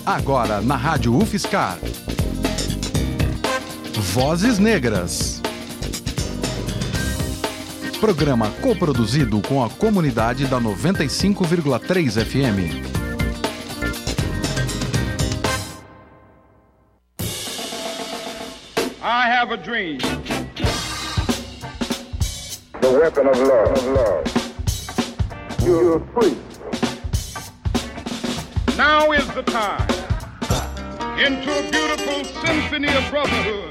Agora na Rádio UFSCar. Vozes Negras. Programa coproduzido com a comunidade da 95,3 FM. I have a dream. The weapon of love. You're free. Now is the time into a beautiful symphony of brotherhood.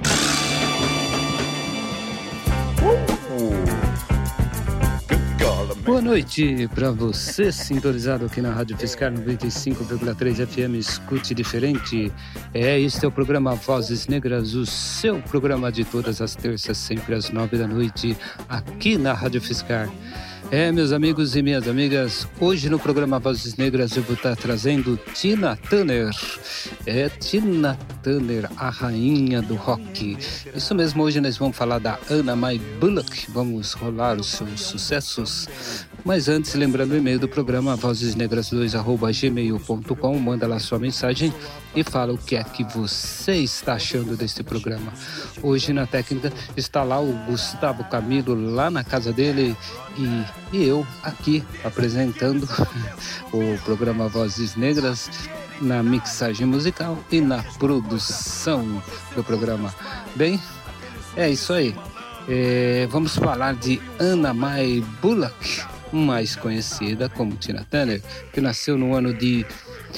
Boa noite para você, sintonizado aqui na Rádio UFSCar 95,3 FM. Escute diferente. Este é o programa Vozes Negras, o seu programa de todas as terças, sempre às 9 da noite, aqui na Rádio UFSCar. Meus amigos e minhas amigas, hoje no programa Vozes Negras eu vou estar trazendo Tina Turner. Tina Turner, a rainha do rock. Isso mesmo, hoje nós vamos falar da Anna Mae Bullock, vamos rolar os seus sucessos. Mas antes, lembrando o e-mail do programa, vozesnegras2@gmail.com, manda lá sua mensagem e fala o que é que você está achando desse programa. Hoje na técnica está lá o Gustavo Camilo, lá na casa dele, e eu aqui apresentando o programa Vozes Negras na mixagem musical e na produção do programa. Bem, é isso aí. Vamos falar de Anna Mae Bullock, mais conhecida como Tina Turner, que nasceu no ano de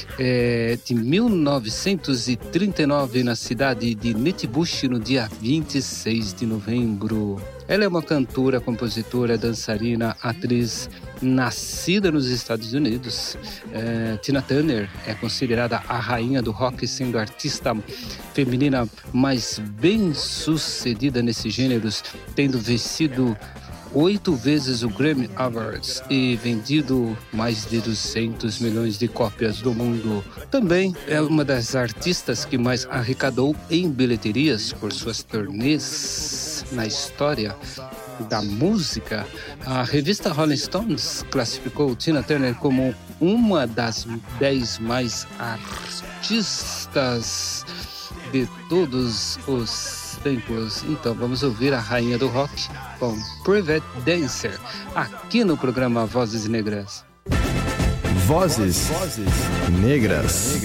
1939 na cidade de Netbush, no dia 26 de novembro. Ela é uma cantora, compositora, dançarina, atriz, nascida nos Estados Unidos. Tina Turner é considerada a rainha do rock, sendo a artista feminina mais bem-sucedida nesses gêneros, tendo vencido 8 vezes o Grammy Awards e vendido mais de 200 milhões de cópias do mundo. Também é uma das artistas que mais arrecadou em bilheterias por suas turnês na história da música. A revista Rolling Stones classificou Tina Turner como uma das 10 mais artistas de todos os tempos. Então vamos ouvir a rainha do rock com Private Dancer, aqui no programa Vozes Negras. Vozes Negras.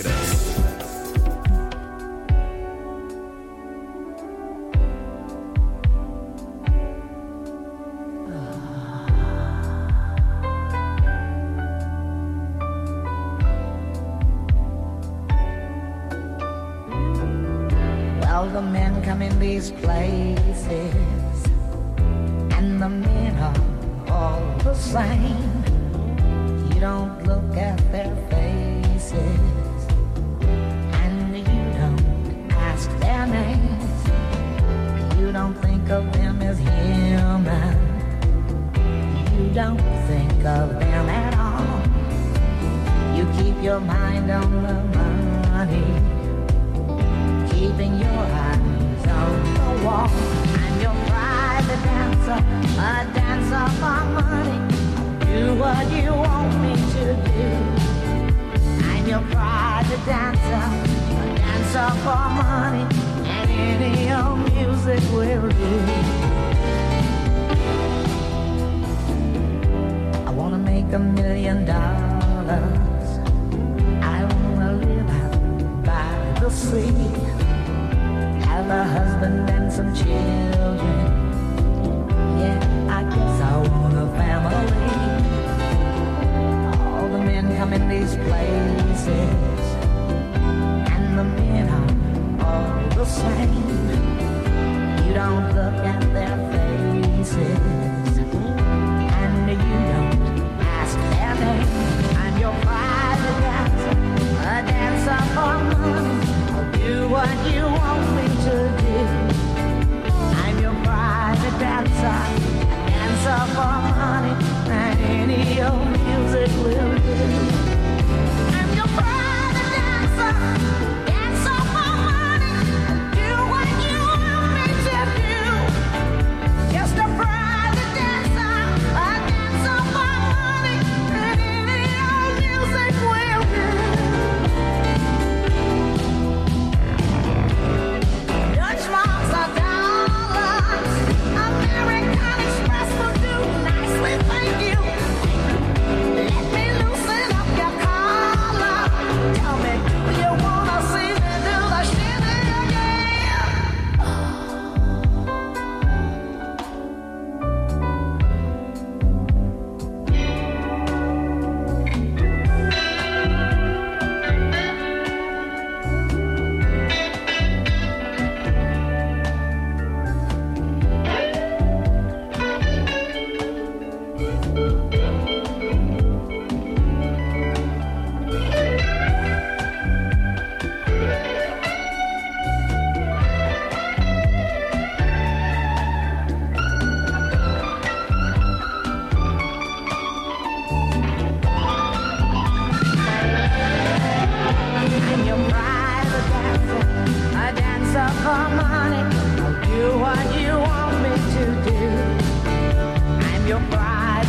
Well, the men come in these places, and the men are all the same. You don't look at their faces, and you don't ask their names. You don't think of them as human. You don't think of them at all. You keep your mind on the money, keeping your eyes on the wall. I'm your private dancer, a dancer for money. Do what you want me to do. I'm your private dancer, a dancer for money, and any old music will do. I wanna make $1 million. I wanna live out by the sea, have a husband and some children. Yeah, I guess I want a family. All the men come in these places, and the men are all the same. You don't look at their faces, and you don't ask their name. I'm your private dancer, a dancer for money. I'll do what you want me to do. I'm your private dancer, a dancer for money, and any old music will do. I'm your private dancer, dancer for money. I'll do what you want me to do. Just a private dancer, a dancer for money, and any old music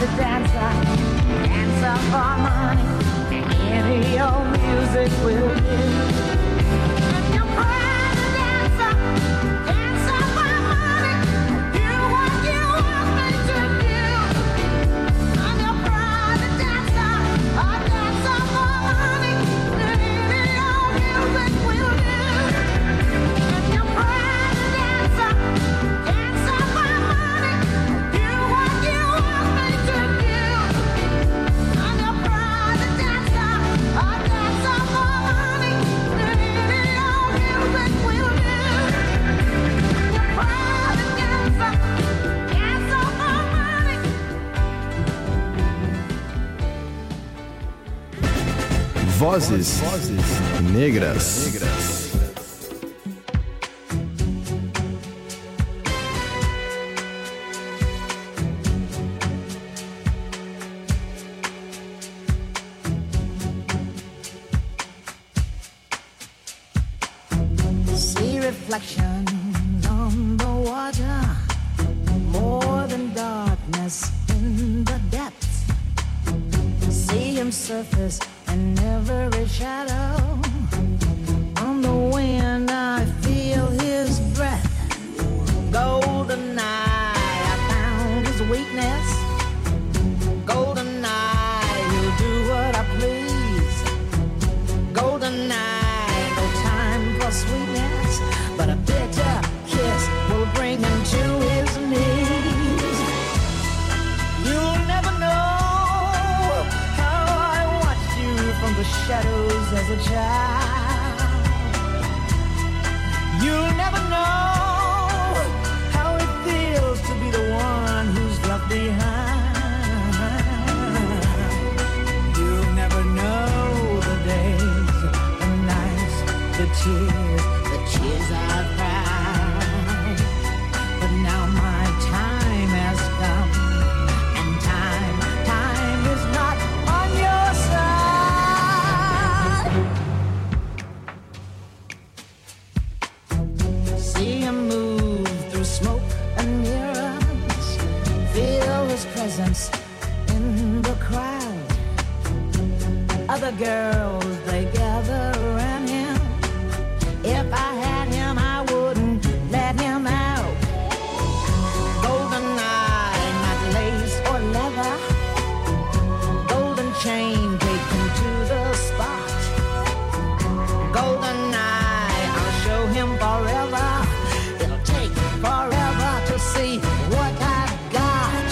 private dancer, dancer for money, any old music will do. And your private dancer, dancer for money, do what you want me to do. I'm your private dancer, a dancer for money, any old music will do. And your private dancer, dancer for money, do what you want me to do. I'm your private dancer, a dancer for money, any old music will do. Your private dancer, dancer for money. Vozes Negras. See reflections on the water, more than darkness in the depths. See him surface in every shadow. On the wind I feel his breath. Golden eye, I found his weakness. Golden eye, he'll do what I please. Golden eye, no time for sweetness, but a bitter kiss will bring him to his knees. You'll never know how I watched you from the shadows as a child. You'll never know how it feels to be the one who's left behind. You'll never know the days, the nights, the tears I've cried. But now my time has come, and time is not on your side. See him move through smoke and mirrors, feel his presence in the crowd. Other girls, they gather around him. If I had him, I wouldn't let him out. Golden eye, not lace or leather. Golden chain, take him to the spot. Golden eye, I'll show him forever. It'll take forever to see what I've got.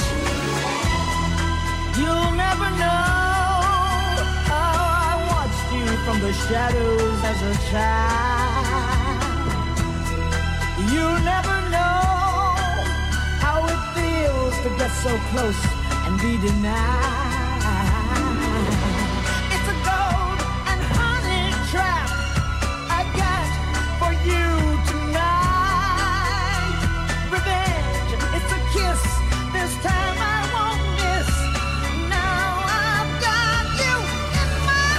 You'll never know how I watched you from the shadows as a child. You'll never know how it feels to get so close and be denied. It's a gold and honey trap I got for you tonight. Revenge, it's a kiss, this time I won't miss. Now I've got you in my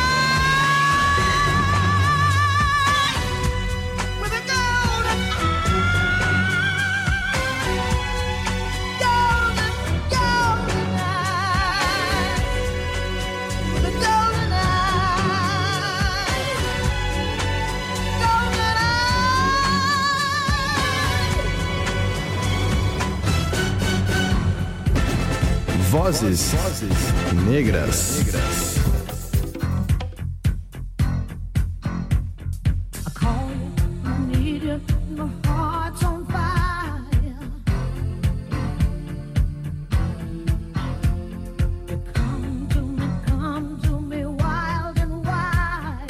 sight. With a golden eye, with a golden eye, golden eye. Vozes Negras. I call you, I need you, my heart's on fire. You come to me wild and wild.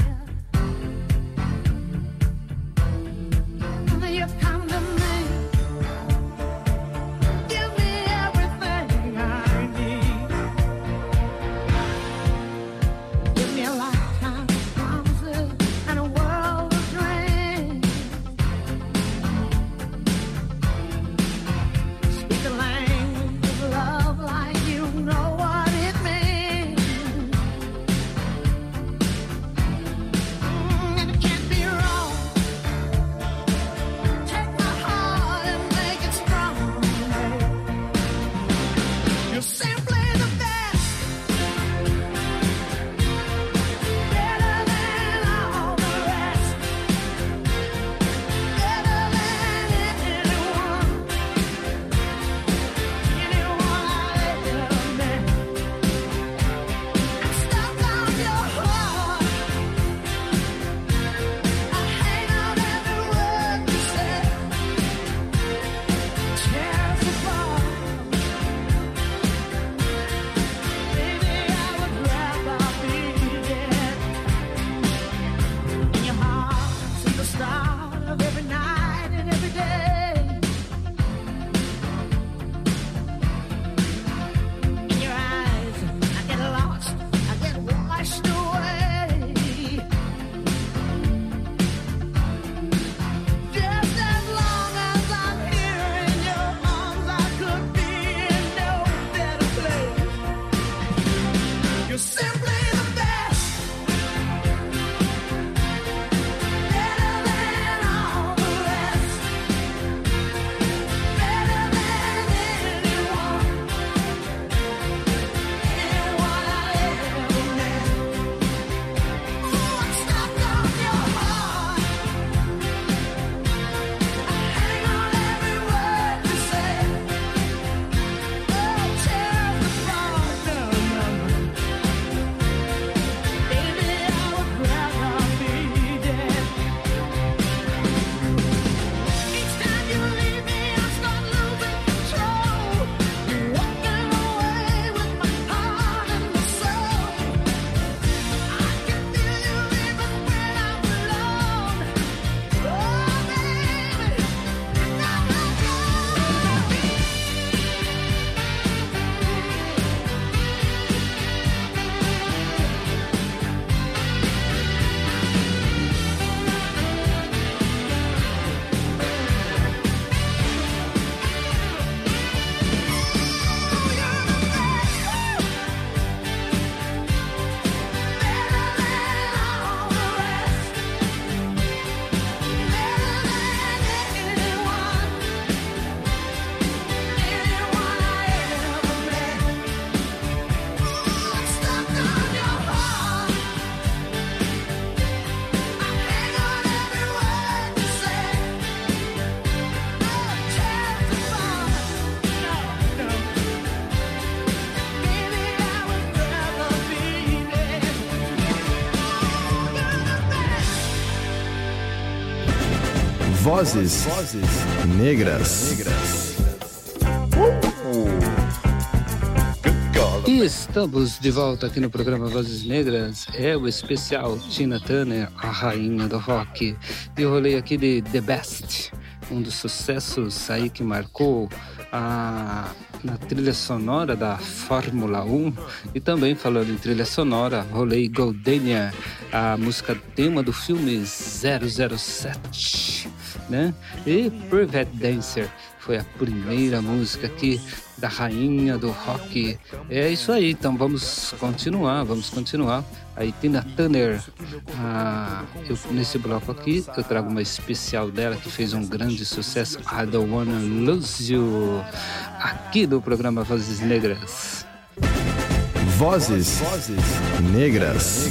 You come to me, give me everything I need. Vozes Negras. E estamos de volta aqui no programa Vozes Negras. É o especial Tina Turner, a rainha do rock. E eu rolei aqui de The Best, um dos sucessos aí que marcou na trilha sonora da Fórmula 1. E também falando em trilha sonora, rolei Goldenia, a música tema do filme 007, né? E Private Dancer foi a primeira música aqui da rainha do rock. É isso aí, então vamos continuar. Aí Tina Turner, nesse bloco aqui eu trago uma especial dela que fez um grande sucesso, I Don't Wanna Lose You, aqui do programa Vozes Negras. Vozes Negras.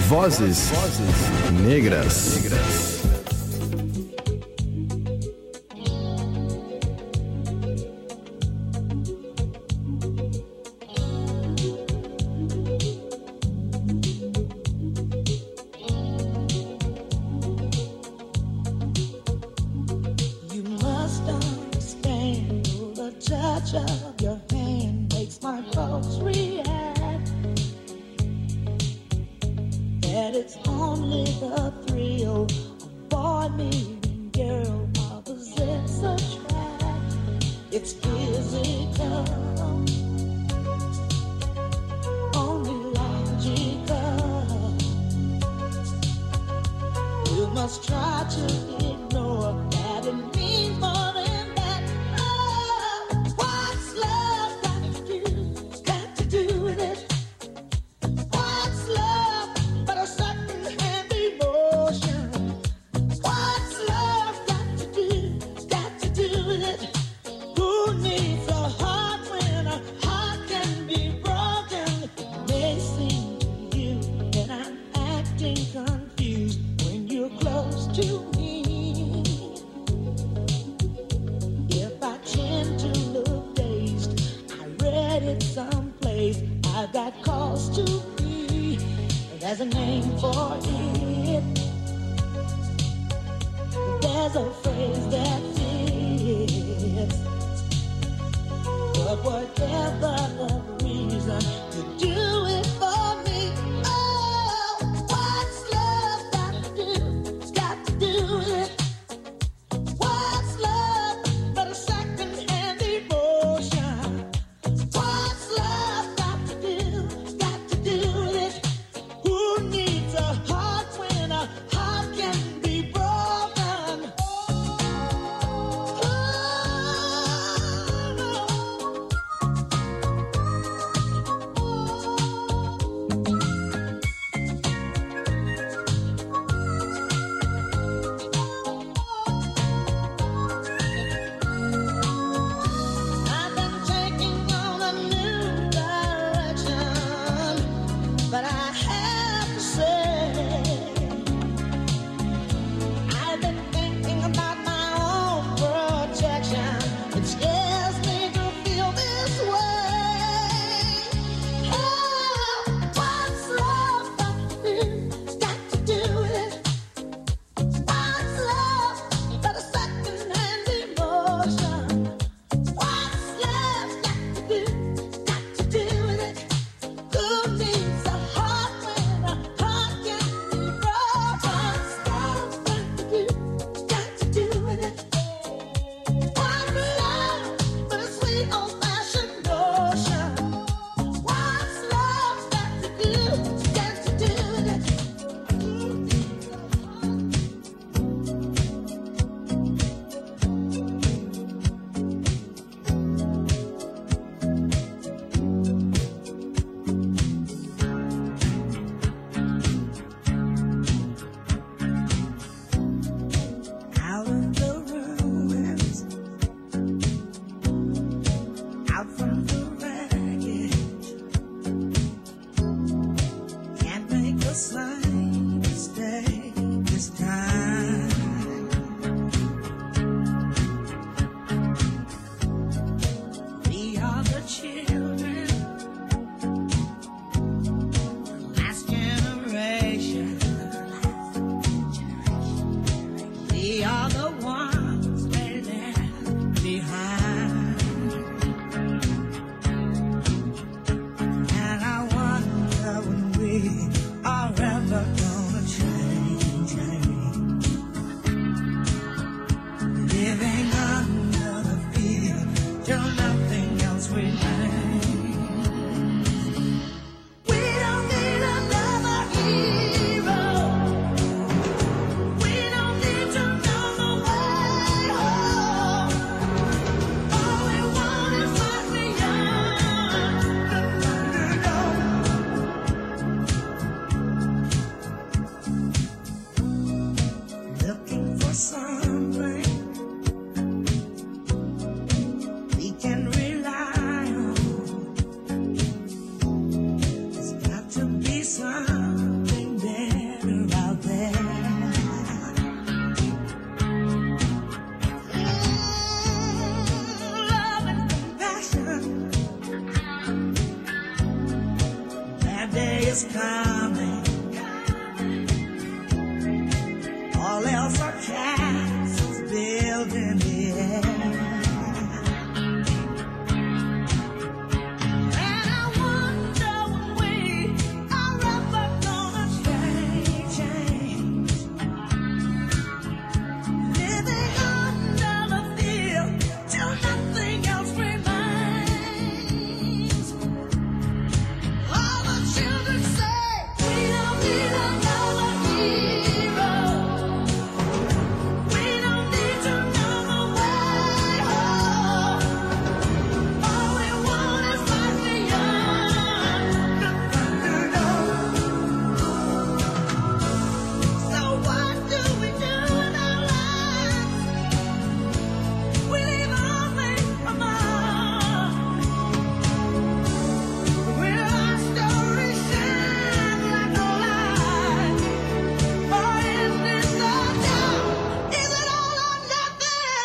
Vozes Negras. is coming. All else are castles built in the air. And I wonder when we are ever gonna change. Living under the field till nothing else remains. All the children say we don't need another hero. We don't need to know the way home. All we want is life beyond the Thunderdome. So what do we do with our lives? We leave only a mark. Will our story shine like a light? Or is this the time? Is it all or nothing?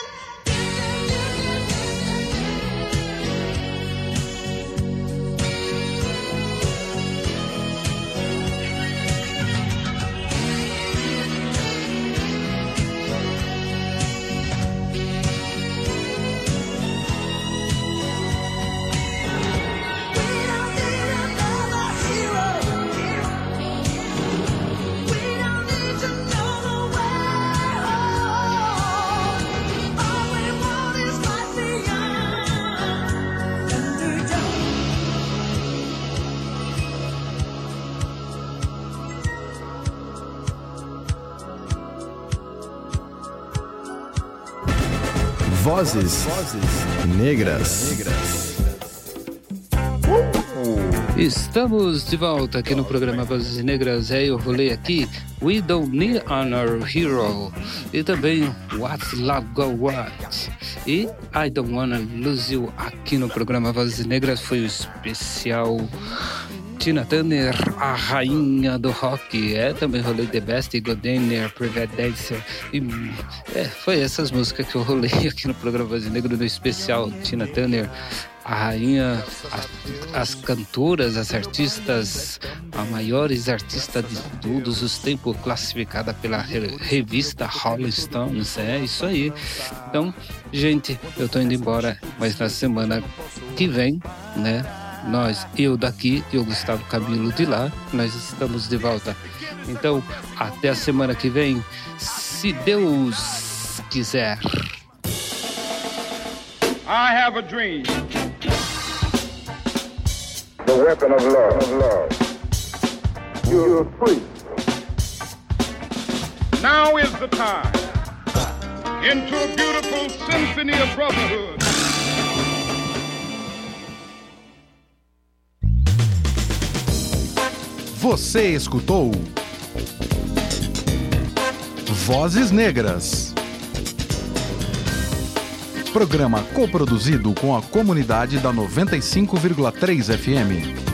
We don't need another hero. We don't need to know the way home. All we want is life beyond Thunderdome. Vozes negras. Estamos de volta aqui no programa Vozes Negras. Eu rolei aqui We Don't Need Another Hero e também What's Love Go What e I Don't Wanna Lose You aqui no programa Vozes Negras. Foi o especial Tina Turner, a rainha do rock. Também rolei The Best, Godiner, Private Dancer e foi essas músicas que eu rolei aqui no programa Vozes Negras no especial Tina Turner, a rainha, as cantoras, as artistas, a maiores artistas de todos os tempos, classificada pela revista Rolling Stones. É isso aí. Então, gente, eu tô indo embora, mas na semana que vem, né? Eu daqui e o Gustavo Camilo de lá, nós estamos de volta. Então, até a semana que vem, se Deus quiser. I have a dream. The weapon of love. You're free. Now is the time. Into a beautiful symphony of brotherhood. Você escutou Vozes Negras, programa coproduzido com a comunidade da 95,3 FM.